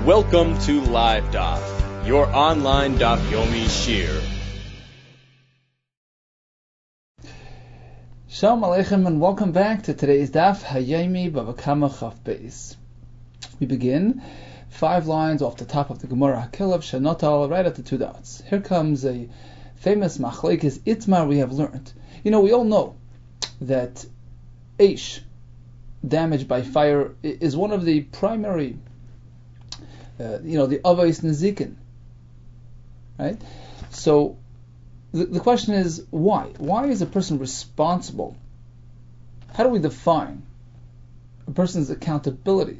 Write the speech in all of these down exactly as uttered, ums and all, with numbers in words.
Welcome to Live Daf, your online Daf Yomi Shir. Shalom Aleichem and welcome back to today's Daf Hayomi Bava Kama Chaf Beis. We begin five lines off the top of the Gemara Hakilav Shanotal, right at the two dots. Here comes a famous machlekes Itmar we have learned. You know, we all know that Eish, damage by fire, is one of the primary, uh, you know, the Avos Nezikin. Right? So, the, the question is, why? Why is a person responsible? How do we define a person's accountability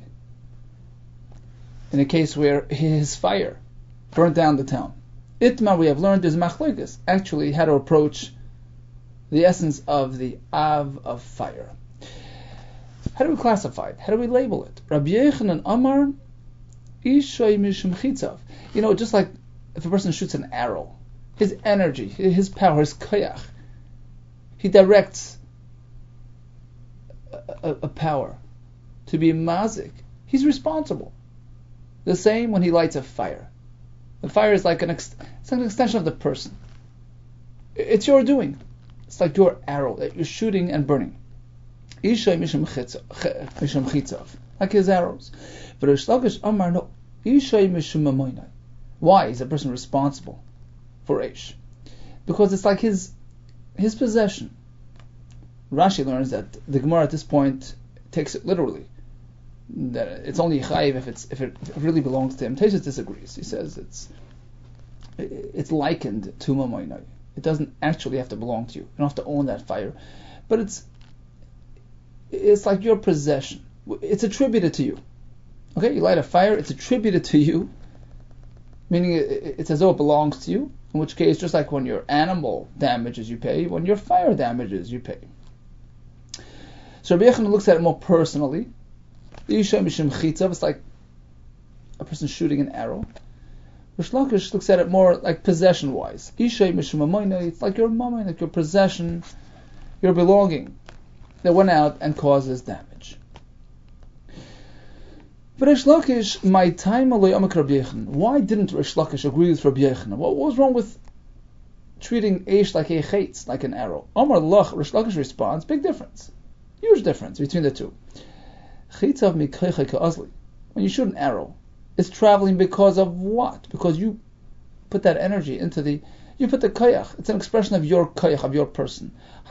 in a case where his fire burnt down the town? Itmar, we have learned, there's machlekes, actually how to approach the essence of the Av of fire. How do we classify it? How do we label it? Rabbi Yochanan Amar, Ishay Mishum Chitzav. You know, just like if a person shoots an arrow, his energy, his power, his koyach, he directs a, a, a power to be mazik. He's responsible. The same when he lights a fire. The fire is like an ex- it's like an extension of the person. It's your doing. It's like your arrow that you're shooting and burning. Ishay Mishum Chitzav, like his arrows. But Rish Lakish Amar no. Ishay Mishum Mamoinai. Why is a person responsible for Eish? Because it's like his his possession. Rashi learns that the Gemara at this point takes it literally, that it's only chayiv if it's if it, if it really belongs to him. Taisus disagrees. He says it's it's likened to mamoinai. It doesn't actually have to belong to you. You don't have to own that fire, but it's it's like your possession. It's attributed to you. Okay, you light a fire. It's attributed to you, meaning it's as though it belongs to you. In which case, just like when your animal damages, you pay. When your fire damages, you pay. So Rabbi Yochanan looks at it more personally. It's like a person shooting an arrow. Rish Lakish looks at it more like possession-wise. It's like your mama, like your possession, your belonging that went out and causes damage. But Rish Lakish, my time alay amak Rabbi Yochanan. Why didn't Rish Lakish agree with Rabbi Yochanan? What was wrong with treating Eish like a chetz, like an arrow? Amar Lach, Rish Lakish responds, big difference, huge difference between the two. When you shoot an arrow, it's traveling because of what? Because you put that energy into the, you put the koyach. It's an expression of your koyach, of your person.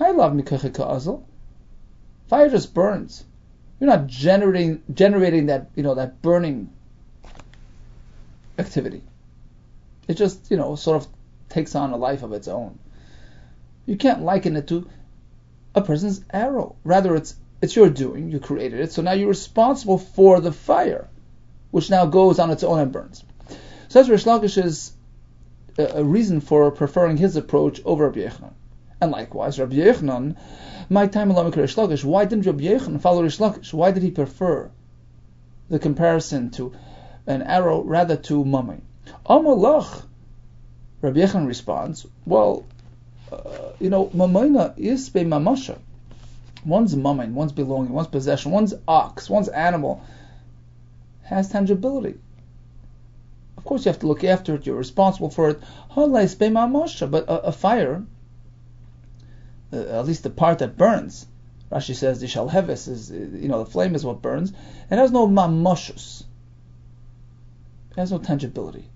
Fire just burns. You're not generating generating that, you know, that burning activity. It just, you know, sort of takes on a life of its own. You can't liken it to a person's arrow. Rather, it's It's your doing, you created it, so now you're responsible for the fire, which now goes on its own and burns. So that's Rish Lakish's uh, a reason for preferring his approach over Rabbi Yochanan. And likewise, Rabbi Yochanan, my time along with Rish Lakish, why didn't Rabbi Yochanan follow Rish Lakish? Why did he prefer the comparison to an arrow rather to mamay? Amalach, Rabbi Yochanan responds, well, uh, you know, mamayna is be mamasha. One's mammon, one's belonging, one's possession, one's ox, one's animal has tangibility. Of course, you have to look after it. You're responsible for it. But a, a fire, uh, at least the part that burns, Rashi says the shalheves is, you know, the flame is what burns. It has no mamoshus. It has no tangibility,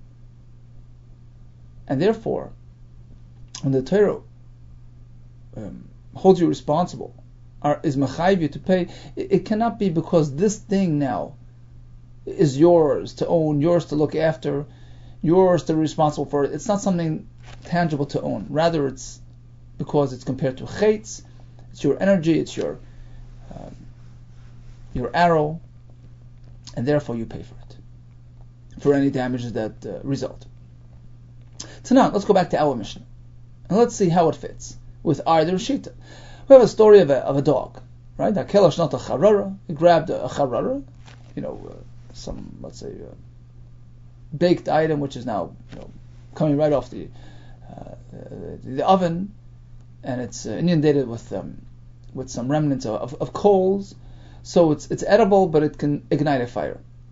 and therefore, when the Torah um, holds you responsible, Are, is mechayiv you to pay, it, it cannot be because this thing now is yours to own, yours to look after, yours to be responsible for it. It's not something tangible to own. Rather, it's because it's compared to chetz, it's your energy, it's your um, your arrow, and therefore you pay for it, for any damages that uh, result. So now, let's go back to our Mishnah, and let's see how it fits with either Shita. We have a story of a, of a dog, right? Hakelash not a charara. He grabbed a, a charara, you know, uh, some, let's say, uh, baked item, which is now, you know, coming right off the uh, the, the oven, and it's uh, inundated with um, with some remnants of, of, of coals. So it's it's edible, but it can ignite a fire.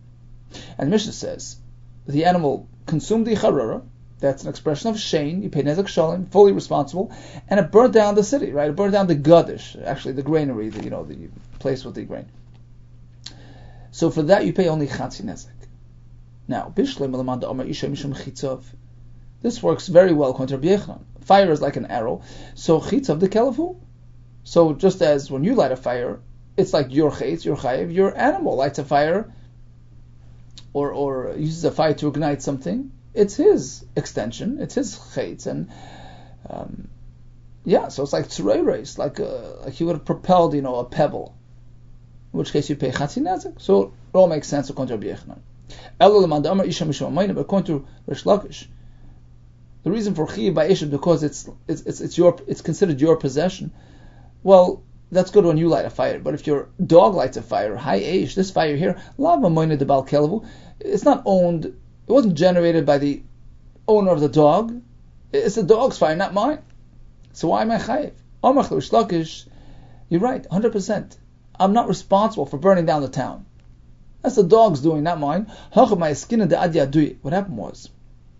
And Mishnah says, the animal consumed the charara, that's an expression of shein, you pay nezek shalim, fully responsible, and it burnt down the city, right? It burnt down the gadish, actually the granary, the, you know, the place with the grain. So for that you pay only chatzi nezek. Now, bishlem elamad da'amar isha mishum chitzov. This works very well according to Rabbi Yochanan. Fire is like an arrow, so chitzov the kelavu. So just as when you light a fire, it's like your chayitz, your chayiv, your animal lights a fire, or or uses a fire to ignite something. It's his extension, it's his chayitz, and um, yeah, so it's like tzureireis, like a, like he would have propelled, you know, a pebble. In which case you pay chatzi nezek. So it all makes sense according to Rabbi Yochanan. But according to Rish Lakish, the reason for chiyuv by isha because it's it's it's it's your it's considered your possession. Well, that's good when you light a fire, but if your dog lights a fire, high age, this fire here, lava moina de bal kelavu, it's not owned. It wasn't generated by the owner of the dog. It's the dog's fire, not mine. So why am I chayiv? Amar Rish Lakish, you're right, one hundred percent. I'm not responsible for burning down the town. That's the dog's doing, not mine. What happened was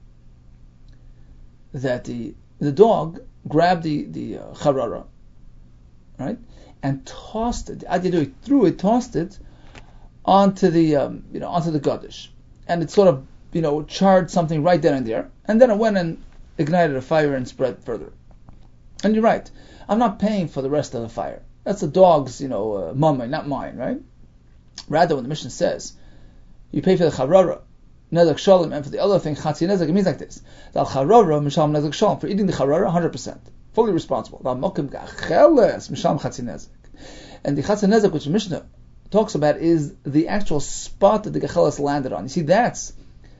that the the dog grabbed the the uh, charara, right, and tossed it. The adyadui threw it, tossed it onto the um, you know onto the gadish, and it sort of you know charred something right then and there, and then it went and ignited a fire and spread further. And you're right, I'm not paying for the rest of the fire. That's the dog's you know uh, mummy, not mine, right? Rather, when the Mishnah says you pay for the charara, nezek shalim, and for the other thing chatzi nezek, it means like this: the charara misham nezek shalim, for eating the charara, one hundred percent, fully responsible. And the chatzi nezek, which the Mishnah talks about, is the actual spot that the gechelas landed on. You see, that's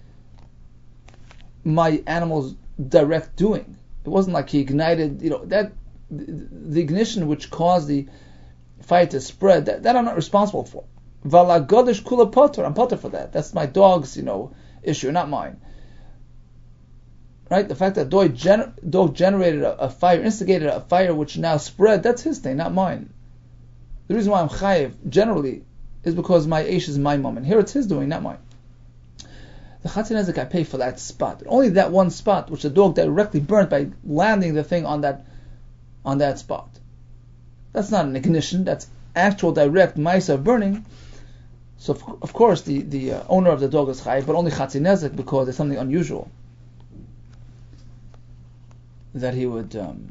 my animal's direct doing. It wasn't like he ignited, you know, that the ignition which caused the fire to spread. That, that I'm not responsible for. Vala gadish kula potter. I'm potter for that. That's my dog's, you know, issue, not mine. Right? The fact that dog, gener- dog generated a, a fire, instigated a fire which now spread, that's his thing, not mine. The reason why I'm chayiv generally is because my ish is my moment. Here it's his doing, not mine. The chatzi nezek I pay for that spot, only that one spot which the dog directly burnt by landing the thing on that on that spot. That's not an ignition. That's actual direct ma'isa burning. So of, of course the the uh, owner of the dog is chayiv, but only chatzi nezek because it's something unusual that he would. Um,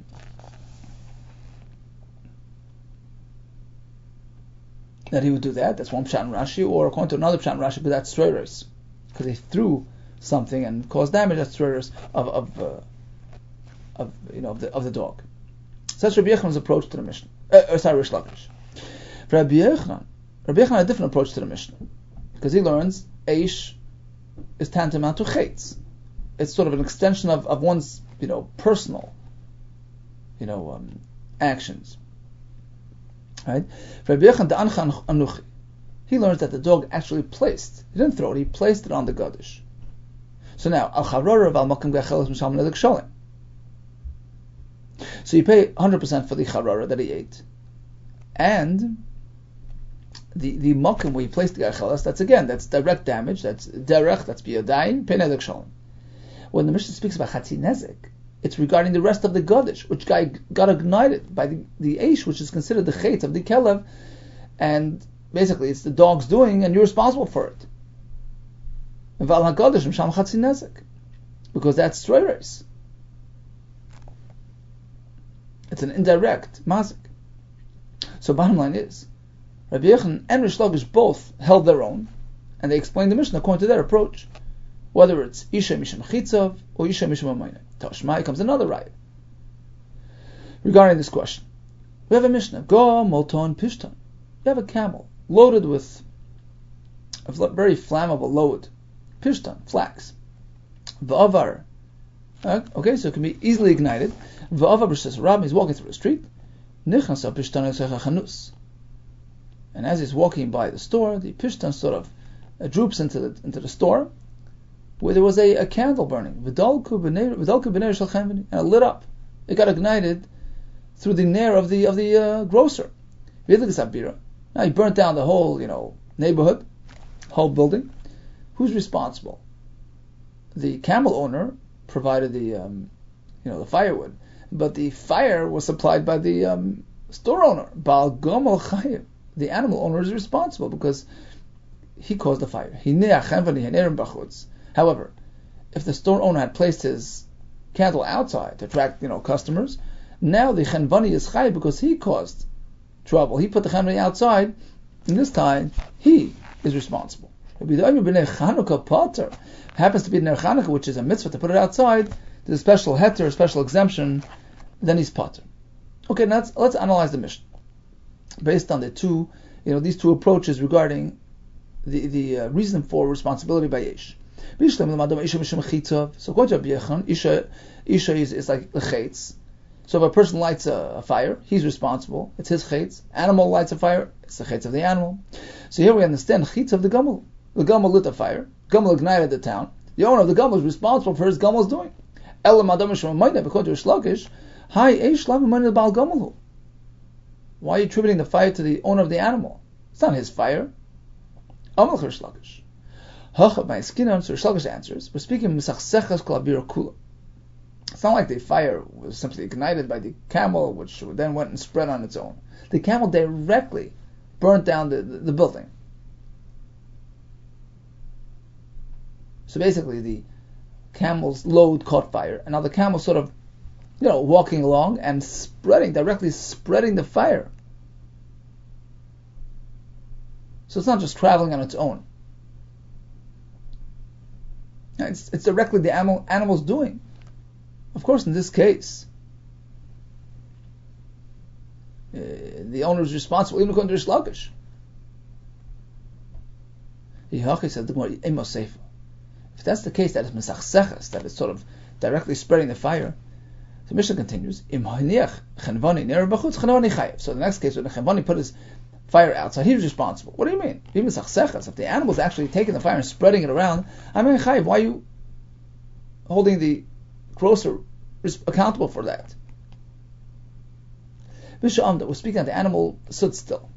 that he would do that. That's one pshat in Rashi, or according to another pshat in Rashi, but that's stroirus, because he threw something and caused damage. That's stroirus of of uh, of you know of the of the dog. So that's Rabbi Yochanan's approach to the Mishnah. Uh, or sorry, Rish Lakish. For Rabbi Yochanan, Rabbi Yochanan had a different approach to the Mishnah, because he learns eish is tantamount to chetz. It's sort of an extension of, of one's you know personal you know um, actions. Right? For Rabbi Yochanan, Da'anchan Anuchi, he learns that the dog actually placed. He didn't throw it. He placed it on the gadish. So now, al charora val makom gachelas misham nezek shalim. So you pay one hundred percent for the charora that he ate, and the the makom where he placed the gachelas. That's again, that's direct damage. That's derech. That's biyadayin. Pay nezek shalim. When the Mishnah speaks about chatzi nezek, it's regarding the rest of the gadish, which guy got ignited by the, the eish, which is considered the chait of the kelev, and basically it's the dog's doing, and you're responsible for it. Because that's stroirus. It's an indirect mazik. So bottom line is, Rabbi Yochanan and Rish Lakish both held their own, and they explained the Mishnah according to their approach, whether it's isha misham chitzov or isha misham amayna. Tashmai comes another right regarding this question. We have a Mishnah. Go molton pishton. You have a camel loaded with a very flammable load. Pishton, flax. V'avar. Okay, so it can be easily ignited. V'avar b'shas Rabbi is walking through the street. Nichnasa pishton chanus. And as he's walking by the store, the pishton sort of uh, droops into the into the store, where there was a, a candle burning, and it lit up. It got ignited through the nair of the of the uh, grocer. Now he burnt down the whole, you know, neighborhood, whole building. who's responsible? The camel owner provided the, um, you know, the firewood, but the fire was supplied by the um, store owner. Baal Gomel Chayiv. The animal owner is responsible because he caused the fire. However, if the store owner had placed his candle outside to attract, you know, customers, now the Chenvani is Chayiv because he caused trouble. He put the Chenvani outside, and this time he is responsible. Happens to be Ner Chanukah, which is a mitzvah to put it outside, there's a special heter, a special exemption, then he's pater. Okay, now let's, let's analyze the Mishnah based on the two, you know, these two approaches regarding the the uh, reason for responsibility by Ish. So according to Rabbi Yechon, Isha, Isha is, is like the chetz. So if a person lights a, a fire, he's responsible. It's his chetz. Animal lights a fire, it's the chetz of the animal. So here we understand chetz of the gamal. The gamal lit a fire. Gamal ignited the town. The owner of the gamal is responsible for his gamal's doing. Elam Adam Shemamayna, according to Shlakish, Hi Eish Lav Mamayna Baal Gamalhu. Why are you attributing the fire to the owner of the animal? It's not his fire. Amal Chir Shlakish. Hachab my skin answer. Shlakish answers. We're speaking Misachsechas Kolabira Kula. It's not like the fire was simply ignited by the camel, which then went and spread on its own. The camel directly burnt down the, the, the building. So basically, the camel's load caught fire, and now the camel sort of, you know, walking along and spreading, directly spreading the fire. So it's not just traveling on its own. It's, it's directly the animal animal's doing. Of course, in this case, uh, the owner is responsible, even according to Rish Lakish. Yehachi said the Gemara, Emos Seifa. If that's the case, that is mesachseches, that is sort of directly spreading the fire. The Mishnah continues, Im haniach chenvani ner b'chutz chenvani chayev. So the next case, when the chenvani put his fire outside, he was responsible. What do you mean? Even mesachseches, if the animal is actually taking the fire and spreading it around, I mean chayev. Why are you holding the grocer accountable for that? Mishnah Amda was speaking that the animal stood still.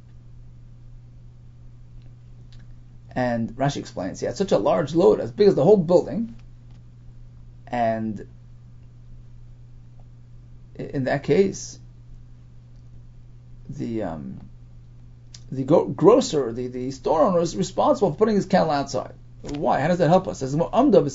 And Rashi explains, yeah, it's such a large load, as big as the whole building, and in that case, the um, the go- grocer, the, the store owner, is responsible for putting his candle outside. Why? How does that help us? Certainly,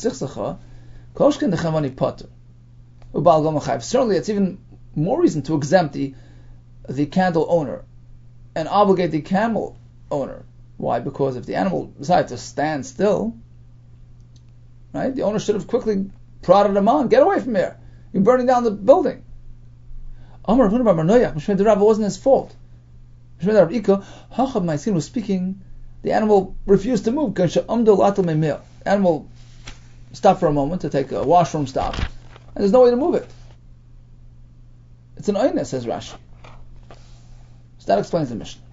it's even more reason to exempt the the candle owner and obligate the camel owner. Why? Because if the animal decides to stand still, right, the owner should have quickly prodded him on. Get away from here! You're burning down the building. Amar Ravuna bar Marnoyach, Mishmei Derav, it wasn't his fault. Mishmei Derav Ika, Hachab Maisin was speaking. The animal refused to move. The animal stopped for a moment to take a washroom stop, and there's no way to move it. It's an oinah, says Rashi. So that explains the Mishnah.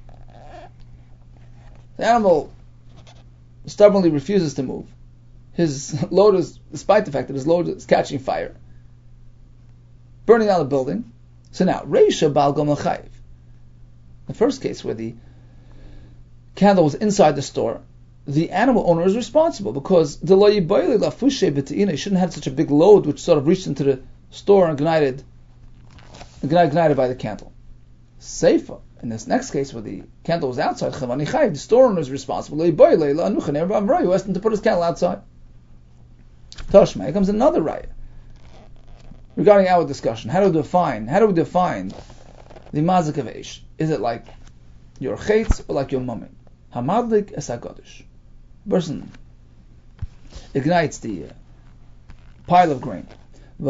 The animal stubbornly refuses to move. His load is, despite the fact that his load is catching fire, burning down the building. So now, Reisha Baal Gomel Chayiv. The first case where the candle was inside the store, the animal owner is responsible because the lo yibayli lafushe b'te'ina, he shouldn't have such a big load which sort of reached into the store and ignited, ignited by the candle. Seifa. In this next case, where the candle was outside, the store owner is responsible. He asked him to put his candle outside. Toshma, here comes another raya regarding our discussion. How do we define? How do we define the mazik of Eish? Is it like your chetz or like your mumming? Hamadlik es hagadish. Person ignites the uh, pile of grain. And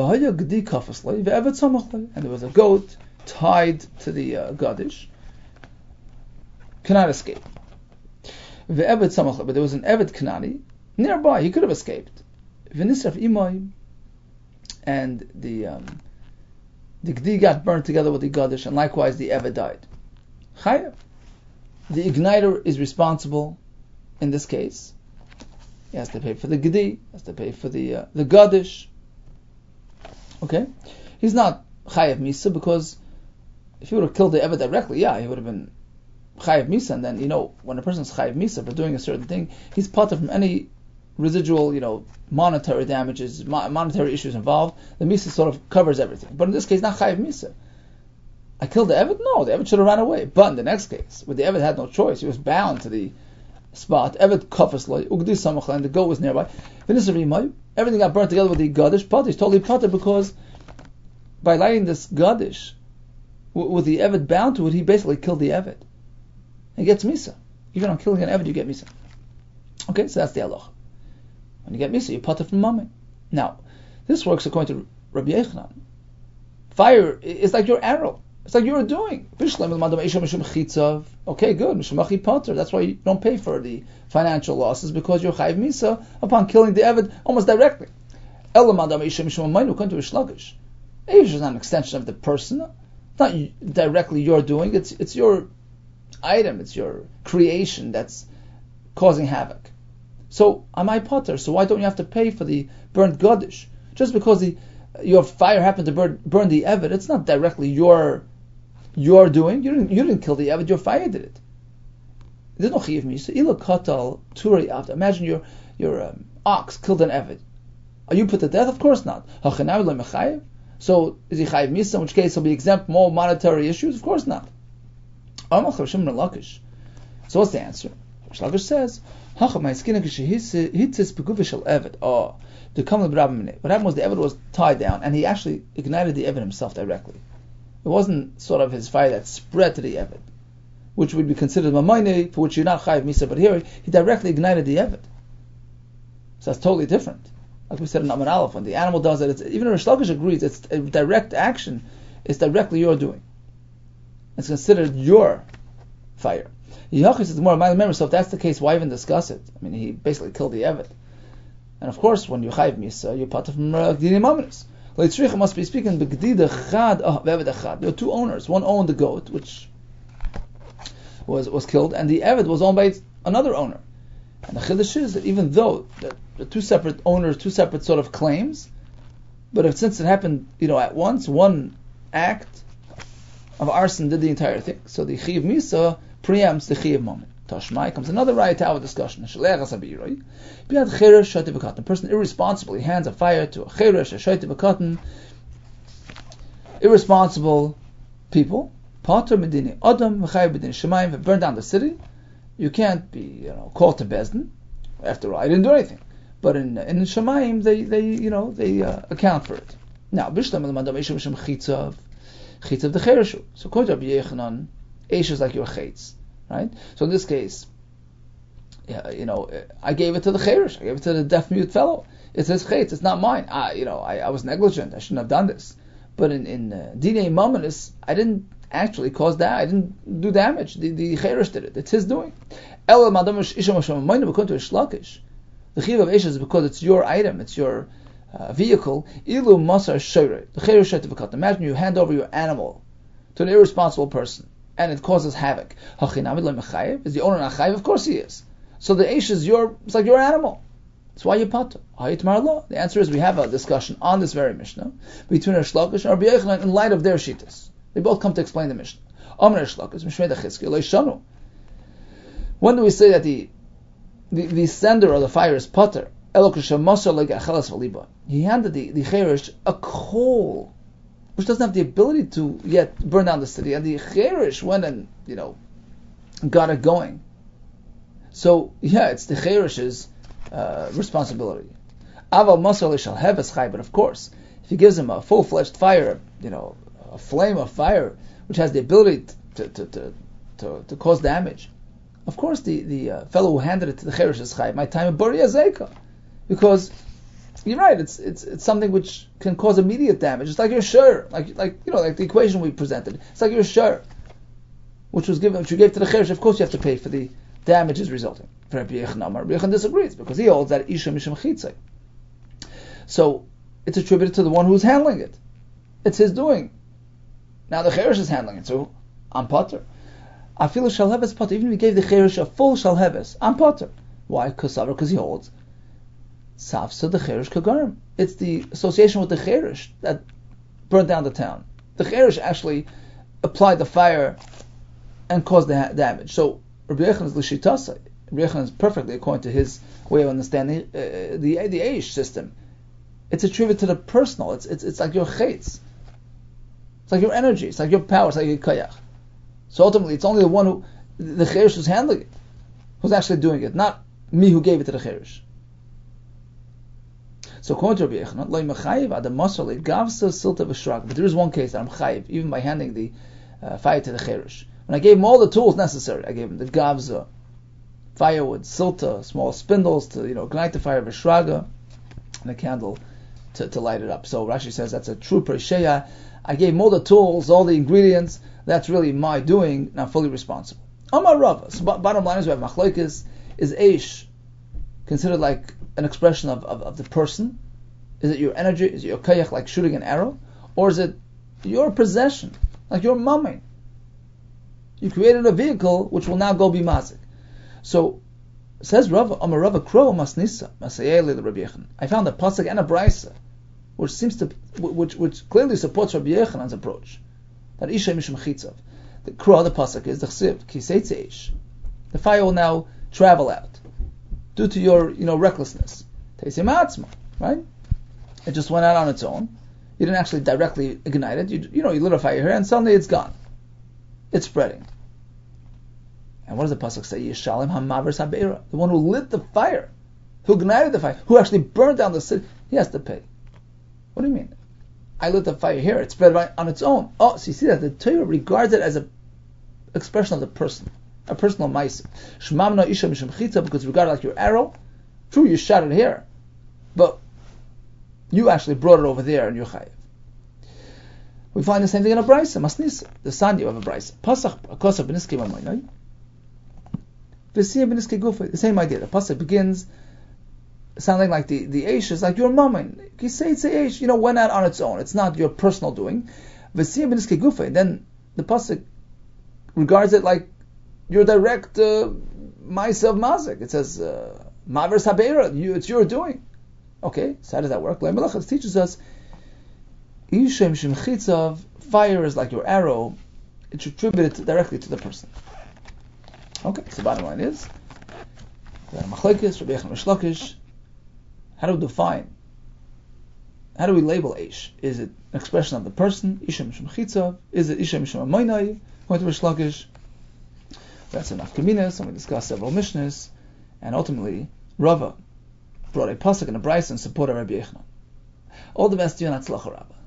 there was a goat tied to the uh, gadish. Cannot escape. But there was an Evet Kanani nearby. He could have escaped. And the um, the Gdi got burned together with the Gadish, and likewise the Evet died. Chayav. The igniter is responsible in this case. He has to pay for the Gdi, he has to pay for the uh, the Gadish. Okay? He's not Chayav Misa, because if he would have killed the Evet directly, yeah, he would have been Chayav Misa, and then, you know, when a person is Chayav Misa for doing a certain thing, he's part from any residual, you know, monetary damages, mo- monetary issues involved, the Misa sort of covers everything. But in this case, not Chayiv Misa. I killed the Eved? No, the Eved should have run away. But in the next case, where the Eved had no choice, he was bound to the spot. Eved kafas loy, ugdi samachla, and the goat was nearby. Everything got burnt together with the Gadish. Potter, totally Potter, because by lighting this Gadish, with the Eved bound to it, he basically killed the Eved. He gets Misa. Even on killing an Eved, you get Misa. Okay, so that's the halacha. When you get Misa, you Potter from Mamay. Now, this works according to Rabbi Yochanan. Fire is like your arrow. It's like you were doing. Okay, good. That's why you don't pay for the financial losses, because you're chayiv misa upon killing the Eved almost directly. Eish is not an extension of the person. It's not directly your doing. It's it's your item. It's your creation that's causing havoc. So am I potter? So why don't you have to pay for the burnt gadish? Just because the your fire happened to burn, burn the Eved, it's not directly your your doing. You didn't you didn't kill the Eved. Your fire did it. There's no chayiv misa. Ila katal turi after. Imagine your your um, ox killed an Eved. Are you put to death? Of course not. So is he chayiv misa? In which case he'll be exempt from all monetary issues? Of course not. So what's the answer? Shlagish says, oh, to come what happened was the Eved was tied down, and he actually ignited the Eved himself directly. It wasn't sort of his fire that spread to the Eved, which would be considered Mamayne, for which you're not chayiv misa, but here he directly ignited the Eved. So that's totally different. Like we said in Amar Aleph, when the animal does it, it's, even Rish Lakish agrees, it's a direct action, it's directly your doing. It's considered your fire. Yehachis is more remember, so if that's the case, why even discuss it? I mean, he basically killed the Eved. And of course, when you chayiv misa, you're part of Gdini Mamonis. Leitzricha must be speaking Begdida Chad Eved Echad. There were two owners. One owned the goat, which was was killed, and the Eved was owned by another owner. And the Chiddush is that even though the, the two separate owners, two separate sort of claims, but if since it happened, you know, at once, one act of arson did the entire thing. So the Chiv Misa preempts the Chiv moment. Tashmai comes another right tower discussion. The person irresponsibly hands a fire to a cheresh, a shaiti b'katan, irresponsible people. Pater medini adam v'chayiv b'din shemayim, burn down the city. You can't be, you know, called to bezdin. After all, I didn't do anything. But in in shemayim, they they you know they uh, account for it. Now bishlam l'madam eshem shem chitzav chitzav the chereshu. So according to Rabbi Yochanan, Eish is like your chitz. Right? So in this case, yeah, you know, I gave it to the cheresh. I gave it to the deaf mute fellow. It's his chayt. It's not mine. I, you know, I, I was negligent. I shouldn't have done this. But in in uh, Dinei Mamonis, I didn't actually cause that. I didn't do damage. The the cheresh did it. It's his doing. El madamish isham sham mayne because to shlakish. The chiv of ish is because it's your item. It's your uh, vehicle. Ilu masar shayre. The cheresh to bekat. Imagine you hand over your animal to an irresponsible person, and it causes havoc. Is the owner not chayiv? Of course he is. So the eish is your, it's like your animal. That's why you pater. The answer is we have a discussion on this very Mishnah between Rish Lakish and Rabbi Yochanan in light of their shittas. They both come to explain the Mishnah. When do we say that the the, the sender of the fire is pater? He handed the, the cheresh a coal which doesn't have the ability to yet burn down the city, and the cheresh went and, you know, got it going. So yeah, it's the cheresh's uh, responsibility. Aval masar shall have his chai, but of course, if he gives him a full-fledged fire, you know, a flame of fire which has the ability to to to to, to cause damage, of course the the uh, fellow who handed it to the cheresh's chai might time a buriya zeka, because you're right. It's it's it's something which can cause immediate damage. It's like your shur, like like you know, like the equation we presented. It's like your shur, which was given, which you gave to the cheresh. Of course, you have to pay for the damages resulting. Rabbi Yochanan, Rabbi Yochanan disagrees because he holds that isha mishum chitzay. So it's attributed to the one who's handling it. It's his doing. Now the cheresh is handling it, so I'm potter. I feel a shalheves potter. Even if he gave the cheresh a full shalheves, I'm potter. Why? Because he holds. Safsa the cheresh kagarim. It's the association with the cheresh that burned down the town. The cheresh actually applied the fire and caused the ha- damage. So Rabbi Yochanan is l'shitasa. Rabbi Yochanan is perfectly according to his way of understanding uh, the the Eish system. It's attributed to the personal. It's it's it's like your chaytz. It's like your energy. It's like your power. It's like your koyach. So ultimately, it's only the one who the cheresh who's handling it, who's actually doing it, not me who gave it to the cheresh. So according to Rabbi Yochanan, loy mechayiv ad masal gavsa silta v'shrak. But there is one case that I'm chayiv, even by handing the uh, fire to the cheresh. When I gave him all the tools necessary, I gave him the gavza, firewood, silta, small spindles to you know ignite the fire, v'shraga, and a candle to, to light it up. So Rashi says that's a true presheya. I gave him all the tools, all the ingredients. That's really my doing, and I'm fully responsible. Amar Rava. So bottom line is we have machlokes. Is Eish considered like an expression of, of, of the person? Is it your energy? Is it your koyach, like shooting an arrow? Or is it your possession, like your mumming? You created a vehicle which will now go be mazik. So says Rava, Amar Rava Kro Masnisa Masayeli the Rabbi Yochanan. I found a pasuk and a brisa, which seems to, which which clearly supports Rabbi Yochanan's approach. That Isha Mishum Chitzav. The Kro, the pasuk is the chsiv Kiseitze Eish. The fire will now travel out due to your you know recklessness. Teisei Ma'atzma, right? It just went out on its own. You didn't actually directly ignite it. You you know you lit a fire here and suddenly it's gone. It's spreading. And what does the pasuk say? Yishalim hamaver sabeira. The one who lit the fire, who ignited the fire, who actually burned down the city, he has to pay. What do you mean? I lit the fire here; it spread right on its own. Oh, so you see that the Torah regards it as an expression of the person, a personal ma'aseh. Shmamna isha mishum chitza, because regarded like your arrow. True, you shot it here, but you actually brought it over there, and you're chayiv. We find the same thing in a brisa, masnisa, the sanya of a brisa. Pasach akosav b'niskei mamoinai. The same idea. The pasuk begins sounding like the, the Eish is like your moment. You say it's a Eish, you know, went out on its own. It's not your personal doing. Then the pasuk regards it like your direct uh, Ma'aseh of Mazik. It says Maver Sabeira, you it's your doing. Okay, so how does that work? It teaches us Ishem Shem Chitzav, fire is like your arrow. It's attributed directly to the person. Okay, so the bottom line is Machlokes, Rabbi Yochanan Rish Lakish. How do we define? How do we label Eish? Is it an expression of the person? Isha Mishum Chitzav? Is it Isha Mishum Amoinai? According to Rish Lakish. That's enough Kaminas, and we discussed several Mishnahs, and ultimately Rava brought a pasuk and a brisa in support of Rabbi Yochanan. All the best to you and Atzlacha Rabbah.